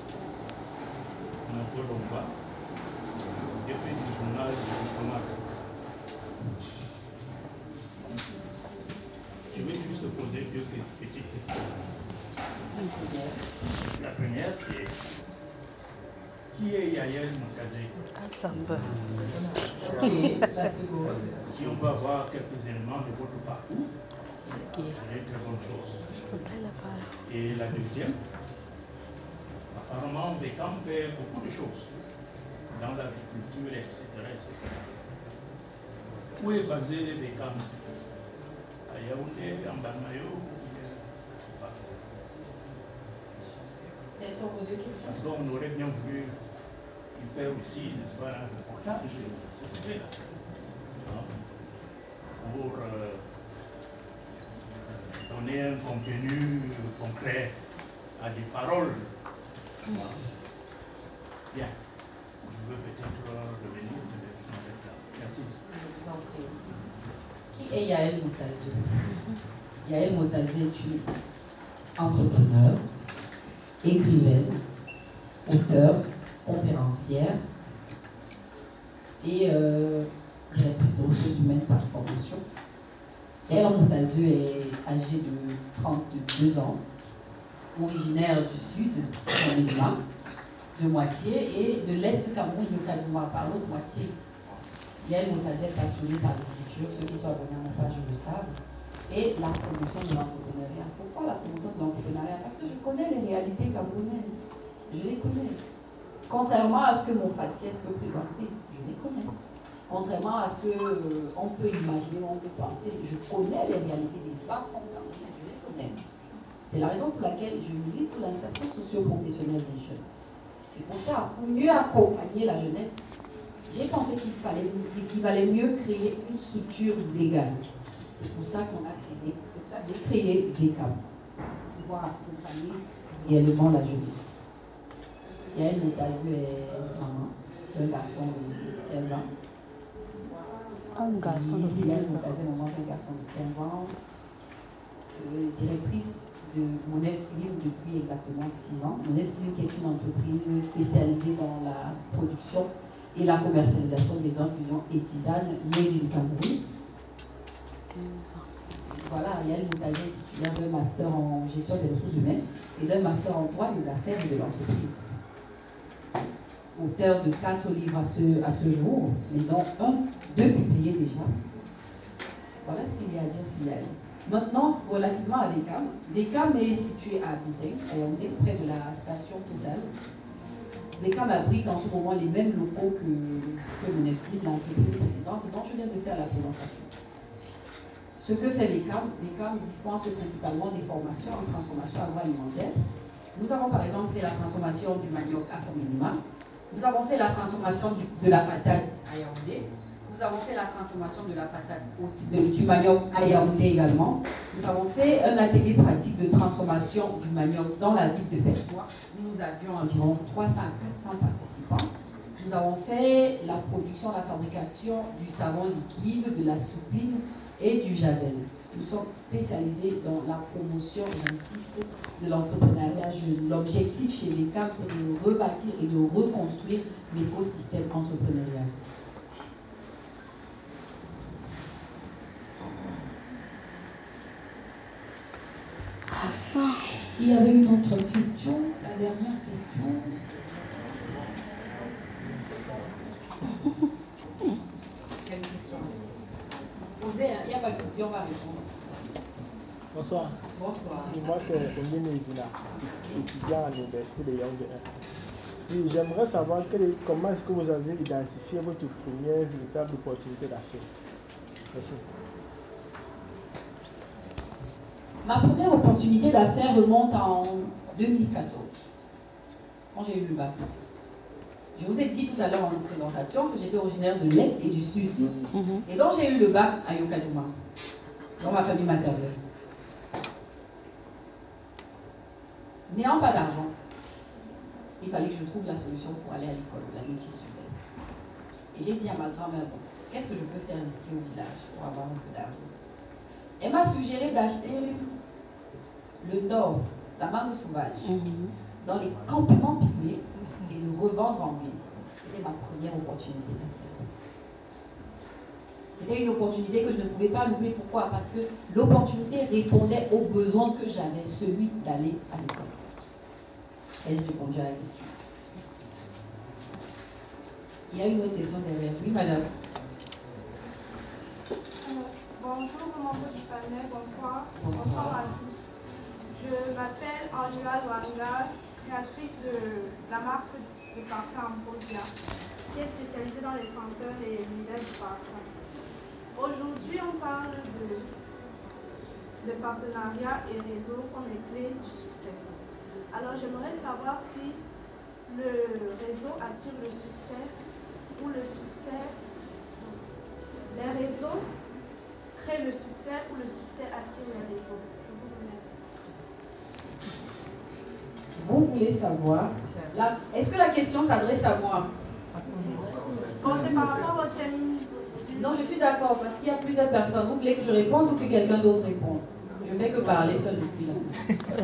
Anatole Lomba, depuis du journal du diplomate. Je vais juste poser deux petites questions. La première, c'est qui est Yael Montazé? La seconde. Si on peut avoir quelques éléments de votre parcours, ce serait une très bonne chose. Et la deuxième, apparemment, Bekam fait beaucoup de choses dans l'agriculture, etc., etc. Où est basé Bekam? À Yaoundé, en Banayo? Quelles sont vos deux questions? Parce qu'on aurait bien voulu y faire aussi, n'est-ce pas, un reportage de ce sujet-là. Pour donner un contenu concret à des paroles. Bien. Je veux peut-être revenir avec ça. Merci. Je vous en prie. Qui est Yael Montazé? Yael Montazé est une entrepreneur, écrivaine, auteure, conférencière et directrice de ressources humaines par formation. Yael Montazé est âgée de 32 ans, originaire du sud, de moitié, et de l'est Cameroun, de Kadouma, par l'autre moitié. Yael Montazé est passionnée par l'écriture, ceux qui sont abonnés à ma page le savent, et la promotion de l'entrepreneuriat. Pourquoi la promotion de l'entrepreneuriat? Parce que je connais les réalités camerounaises, je les connais. Contrairement à ce que mon faciès peut présenter, je les connais. Contrairement à ce qu'on peut imaginer, on peut penser, je connais les réalités des bas-fonds camerounais, je les connais. C'est la raison pour laquelle je milite pour l'insertion socio-professionnelle des jeunes. C'est pour ça, pour mieux accompagner la jeunesse, j'ai pensé qu'il valait mieux créer une structure légale. C'est pour ça qu'on a créé, c'est pour ça que j'ai créé VECAM, pour pouvoir accompagner réellement la jeunesse. Yael Montazé est maman d'un garçon de 15 ans. Un garçon de 15 ans. Yael Montazé est maman d'un garçon de 15 ans. Directrice de Monnaie Slim depuis exactement 6 ans. Monnaie Slim qui est une entreprise spécialisée dans la production et la commercialisation des infusions et tisanes made in Cameroun. Voilà, Yael Montazé est titulaire d'un master en gestion des ressources humaines et d'un master en droit des affaires et de l'entreprise. Auteur de 4 livres à ce jour, mais dont 2 publiés déjà. Voilà ce qu'il y a à dire sur Yael. Maintenant, relativement à VECAM, VECAM est situé à Abidjan, à Yaoundé, près de la station Total. VECAM abrite en ce moment les mêmes locaux que Monexlib, l'entreprise précédente, dont je viens de faire la présentation. Ce que fait VECAM dispense principalement des formations en transformation agroalimentaire. Nous avons par exemple fait la transformation du manioc à son minimum. Nous avons fait la transformation de la patate à Yaoundé. Nous avons fait la transformation de la patate du manioc à Yaoundé également. Nous avons fait un atelier pratique de transformation du manioc dans la ville de Perpois. Nous avions environ 300 à 400 participants. Nous avons fait la production, la fabrication du savon liquide, de la soupline et du javel. Nous sommes spécialisés dans la promotion, j'insiste, de l'entrepreneuriat. L'objectif chez VECAM, c'est de rebâtir et de reconstruire l'écosystème entrepreneurial. Il y avait une autre question, la dernière question. Quelle question? Posez, il n'y a pas de souci, on va répondre. Bonsoir. Bonsoir. Moi, c'est Omine Ibina, étudiant à l'Université de Yaoundé. Oui, j'aimerais savoir comment est-ce que vous avez identifié votre première véritable opportunité d'affaires. Merci. Ma première opportunité d'affaires remonte en 2014, quand j'ai eu le bac. Je vous ai dit tout à l'heure en présentation que j'étais originaire de l'Est et du Sud. Et donc j'ai eu le bac à Yokadouma, dans ma famille maternelle. N'ayant pas d'argent, il fallait que je trouve la solution pour aller à l'école l'année qui suivait. Et j'ai dit à ma grand-mère, bon, qu'est-ce que je peux faire ici au village pour avoir un peu d'argent? Elle m'a suggéré d'acheter le tort la mangue sauvage dans les campements privés et le revendre en ville. C'était ma première opportunité d'affaires. C'était une opportunité que je ne pouvais pas louper. Pourquoi? Parce que l'opportunité répondait aux besoins que j'avais, celui d'aller à l'école. Ai-je répondu à la question? Il y a une autre question derrière. Oui, madame. Bonjour, membres du panel, bonsoir. Bonsoir à tous. Je m'appelle Angela Luanga, créatrice de la marque de parfum Ambrosia, qui est spécialisée dans les senteurs et l'univers du parfum. Aujourd'hui, on parle de partenariat et réseau comme les clés du succès. Alors, j'aimerais savoir si le réseau attire le succès ou le succès, les réseaux créent le succès ou le succès attire les réseaux. Je vous remercie. Vous voulez savoir, est-ce que la question s'adresse à moi? Bon, c'est par rapport au thème. Non, je suis d'accord, parce qu'il y a plusieurs personnes. Vous voulez que je réponde ou que quelqu'un d'autre réponde? Je ne fais que parler seul depuis là.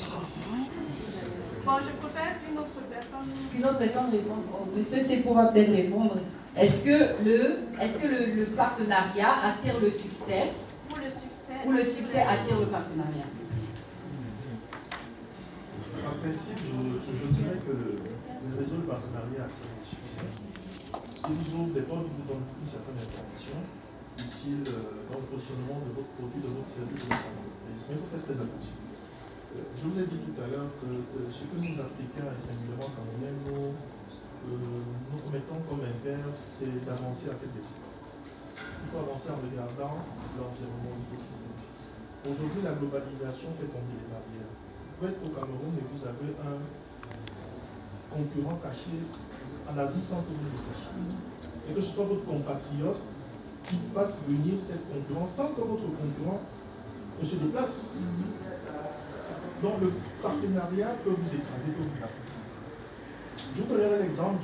Bon, je préfère qu'une autre personne. Qu'une autre personne réponde. Oh, monsieur Sepo va peut-être répondre. Est-ce que le partenariat attire le succès ou le succès attire le partenariat? En principe, je dirais que le réseau de partenariat attire le succès. Il vous ouvre des portes, il vous donne une certaine information utile dans le positionnement de votre produit, de votre service, de votre entreprise. Mais il faut faire très attention. Je vous ai dit tout à l'heure que ce que nous, Africains et singulièrement Camerounais, nous mettons comme impair, c'est d'avancer à tête d'essai. Il faut avancer en regardant l'environnement, l'écosystème. Aujourd'hui, la globalisation fait tomber les barrières. Vous pouvez être au Cameroun et vous avez un concurrent caché en Asie sans que vous le sachiez. Et que ce soit votre compatriote qui fasse venir cette concurrence sans que votre concurrent ne se déplace. Donc le partenariat peut vous écraser, peut vous placer. Je vous donnerai l'exemple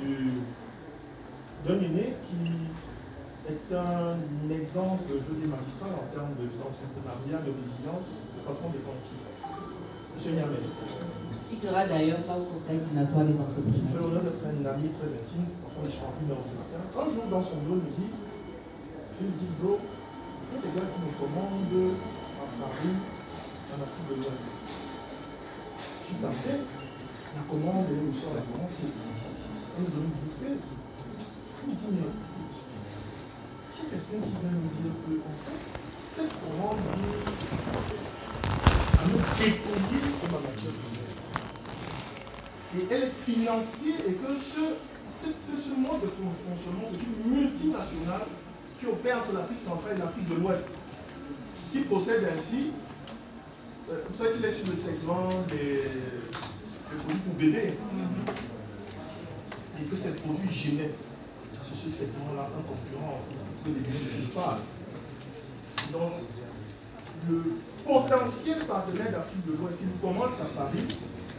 d'un aîné qui est un exemple, je dis magistral en termes d'entrepreneuriat, de résilience, de patron de Conti. M. Niamey. Qui sera d'ailleurs là au contact dînatoire des entreprises. Je me fais l'honneur d'être un ami très intime, enfin je suis en 1h du matin. Un jour dans son bureau, il me dit, bro, il y a des gars qui me commandent en farine en Afrique de l'Ouest. Je suis tenté, la commande est où sort la commande, c'est une de nous bouffer. Il me dit, mais écoute, j'ai quelqu'un qui vient me dire que, en fait, cette commande vient à nous dépouiller de ma matière première. Et elle est financée et que ce mode de fonctionnement, c'est une multinationale qui opère sur l'Afrique centrale et l'Afrique de l'Ouest, qui procède ainsi. Vous savez qu'il est sur le segment des produits pour bébés. Et que ces produits génèrent sur ce segment-là un concurrent que les bébés ne parlent. Donc, le potentiel partenaire d'Afrique de l'Ouest qui nous commande sa farine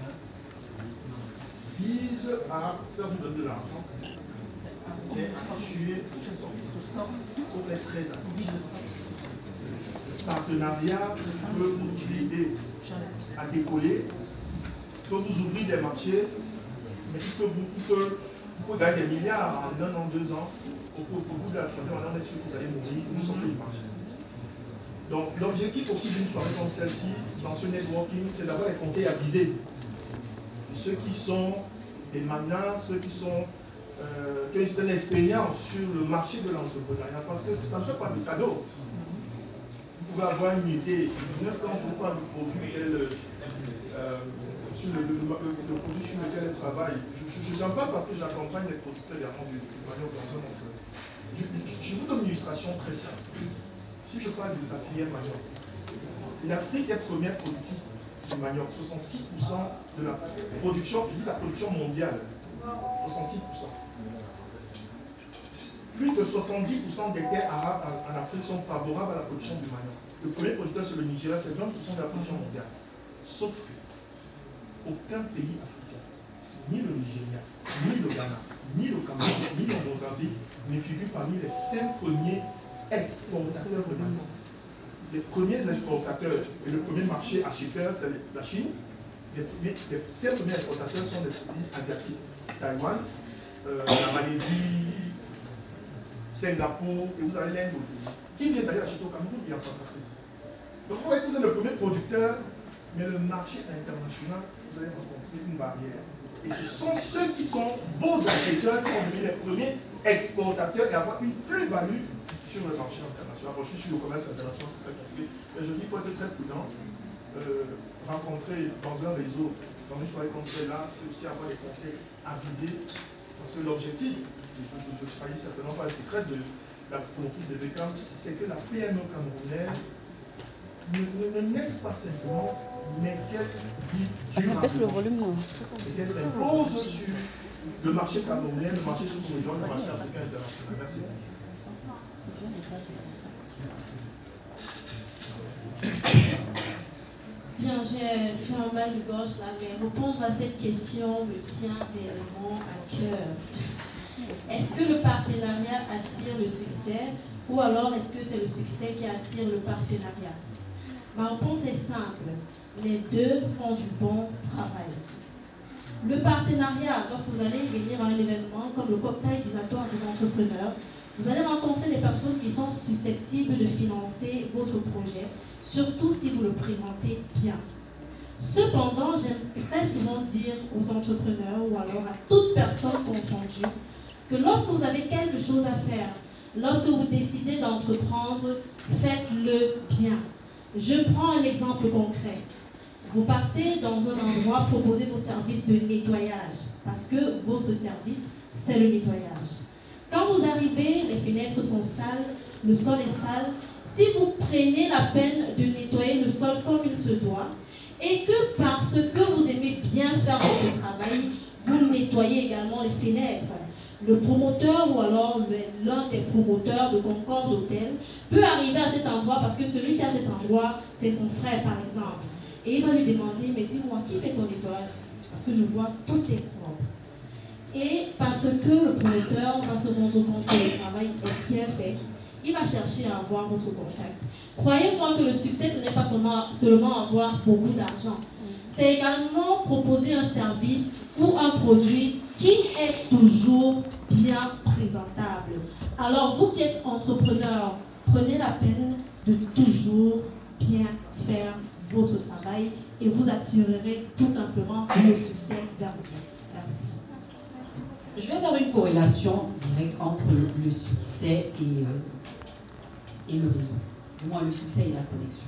vise à servir de l'argent et à tuer ses stocks. Il faut faire très attention. Le partenariat peut vous aider à décoller, peut vous ouvrir des marchés, mais il peut gagner des milliards en 1 an, 2 ans. Au bout de la troisième année, on est sûr que vous allez mourir, vous sortez du marché. Donc l'objectif aussi d'une soirée comme celle-ci, dans ce networking, c'est d'avoir des conseils avisés. Ceux qui sont des magnats, ceux qui ont une expérience sur le marché de l'entrepreneuriat, parce que ça ne fait pas de cadeau. Vous pouvez avoir une idée, quand je parle du produit sur le produit sur lequel elle travaille, je n'en parle parce que j'accompagne les producteurs également du manioc dans un autre. Je vous donne une illustration très simple. Si je parle de la filière manioc, l'Afrique est première productrice du manioc, 66% de la production, je dis la production mondiale, 66%. Plus de 70% des terres arabes en Afrique sont favorables à la production du manioc. Le premier producteur sur le Nigeria, c'est 20% de la production mondiale. Sauf que aucun pays africain, ni le Nigeria, ni le Ghana, ni le Cameroun, ni le Mozambique, ne figure parmi les 5 premiers exportateurs de manioc. Les premiers exportateurs et le premier marché acheteur, c'est la Chine, Ces premiers exportateurs sont des pays asiatiques. Taïwan, la Malaisie, Singapour, et vous avez l'Inde aujourd'hui, qui vient d'ailleurs acheter au Cameroun et en Centrafrique. Donc vous voyez que vous êtes le premier producteur, mais le marché international, vous allez rencontrer une barrière. Et ce sont ceux qui sont vos acheteurs qui vont devenir les premiers exportateurs et avoir une plus-value sur le marché international. Bon, je suis sur le commerce international, c'est très compliqué. Mais je dis qu'il faut être très prudent. Rencontrer dans un réseau, dans une soirée comme celle-là, c'est aussi avoir des conseils avisés. Parce que l'objectif, je trahis certainement pas le secret de la promotrice de Beckham, c'est que la PME camerounaise ne naisse pas simplement, mais qu'elle vive durablement. Et qu'elle s'impose sur le marché camerounais, le marché sous-régional, le marché africain international. Merci. Bien, j'ai un mal de gorge là, mais répondre à cette question me tient réellement à cœur. Est-ce que le partenariat attire le succès ou alors est-ce que c'est le succès qui attire le partenariat? Ma réponse est simple. Les deux font du bon travail. Le partenariat, lorsque vous allez venir à un événement comme le cocktail dînatoire des entrepreneurs, vous allez rencontrer des personnes qui sont susceptibles de financer votre projet, surtout si vous le présentez bien. Cependant, j'aime très souvent dire aux entrepreneurs ou alors à toute personne confondue que lorsque vous avez quelque chose à faire, lorsque vous décidez d'entreprendre, faites-le bien. Je prends un exemple concret. Vous partez dans un endroit, proposez vos services de nettoyage, parce que votre service, c'est le nettoyage. Quand vous arrivez, les fenêtres sont sales, le sol est sale. Si vous prenez la peine de nettoyer le sol comme il se doit, et que parce que vous aimez bien faire votre travail, vous nettoyez également les fenêtres, le promoteur ou alors l'un des promoteurs de Concorde Hôtel peut arriver à cet endroit parce que celui qui a cet endroit, c'est son frère par exemple. Et il va lui demander, mais dis-moi, qui fait ton nettoyage? Parce que je vois tout est propre. Et parce que le promoteur va se rendre compte que le travail est bien fait, il va chercher à avoir votre contact. Croyez-moi que le succès, ce n'est pas seulement avoir beaucoup d'argent. C'est également proposer un service ou un produit qui est toujours bien présentable. Alors, vous qui êtes entrepreneur, prenez la peine de toujours bien faire votre travail et vous attirerez tout simplement le succès vers vous. Merci. Je vais faire une corrélation directe entre le succès et le réseau. Du moins, le succès et la connexion.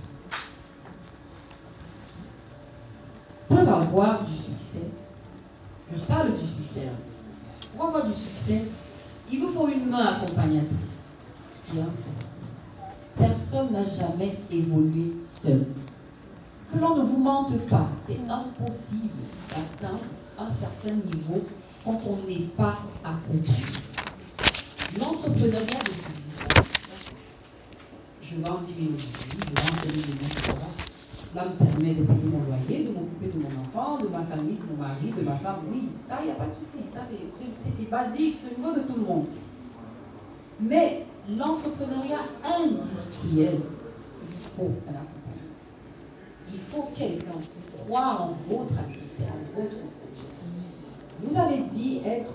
Pour avoir du succès, je parle du succès. Pour avoir du succès, il vous faut une main accompagnatrice. C'est un fait. Personne n'a jamais évolué seul. Que l'on ne vous mente pas, c'est impossible d'atteindre un certain niveau quand on n'est pas accompagné. L'entrepreneuriat de subsistance, je vais en dire aujourd'hui, je vais enseigner le monde. Cela me permet de payer mon loyer, de m'occuper de mon enfant, de ma famille, de mon mari, de ma femme. Oui, ça, il n'y a pas de souci. Ça, c'est basique, c'est au niveau de tout le monde. Mais l'entrepreneuriat industriel, il faut un accompagnement. Il faut quelqu'un qui croit en votre activité, en votre projet. Vous avez dit être